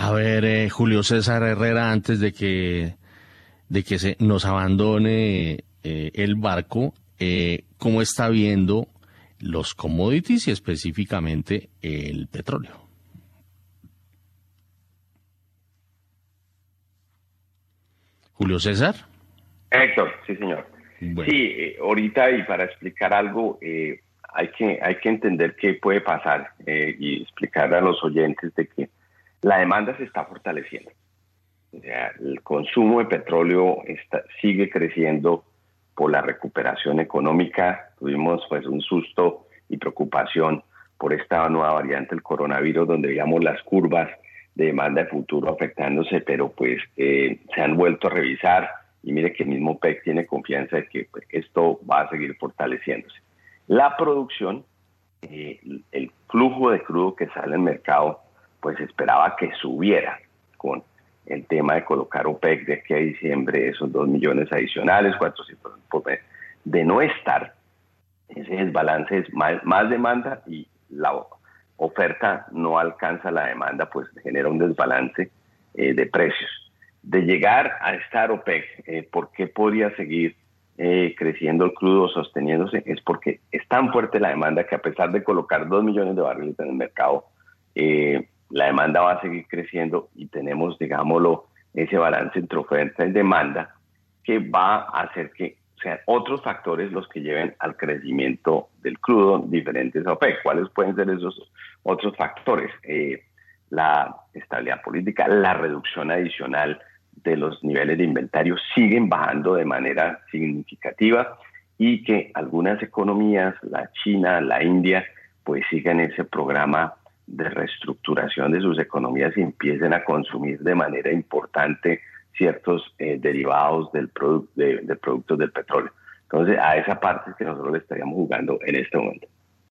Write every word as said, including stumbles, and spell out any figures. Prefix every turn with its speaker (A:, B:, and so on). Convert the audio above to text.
A: A ver, eh, Julio César Herrera, antes de que, de que se nos abandone eh, el barco, eh, ¿cómo está viendo los commodities y específicamente el petróleo? Julio César.
B: Héctor, sí señor.
A: Bueno.
B: Sí, eh, ahorita y para explicar algo, eh, hay que hay que entender qué puede pasar eh, y explicar a los oyentes de que la demanda se está fortaleciendo. O sea, el consumo de petróleo está, sigue creciendo por la recuperación económica. Tuvimos pues un susto y preocupación por esta nueva variante del coronavirus, donde veíamos las curvas de demanda de futuro afectándose, pero pues eh, se han vuelto a revisar y mire que el mismo P E C tiene confianza de que pues, esto va a seguir fortaleciéndose. La producción, eh, el flujo de crudo que sale al mercado, pues esperaba que subiera con el tema de colocar OPEC de aquí a diciembre esos dos millones adicionales, cuatrocientos por mes. De no estar, ese desbalance es más, más demanda y la oferta no alcanza la demanda, pues genera un desbalance eh, de precios. De llegar a estar OPEC, eh, ¿por qué podría seguir eh, creciendo el crudo, sosteniéndose? Es porque es tan fuerte la demanda que a pesar de colocar dos millones de barriles en el mercado, eh, la demanda va a seguir creciendo y tenemos, digámoslo, ese balance entre oferta y demanda que va a hacer que sean otros factores los que lleven al crecimiento del crudo diferentes a OPEC. ¿Cuáles pueden ser esos otros factores? Eh, la estabilidad política, la reducción adicional de los niveles de inventario siguen bajando de manera significativa y que algunas economías, la China, la India, pues sigan ese programa de reestructuración de sus economías y empiecen a consumir de manera importante ciertos eh, derivados del produ- de, de productos del petróleo. Entonces, a esa parte es que nosotros le estaríamos jugando en este momento.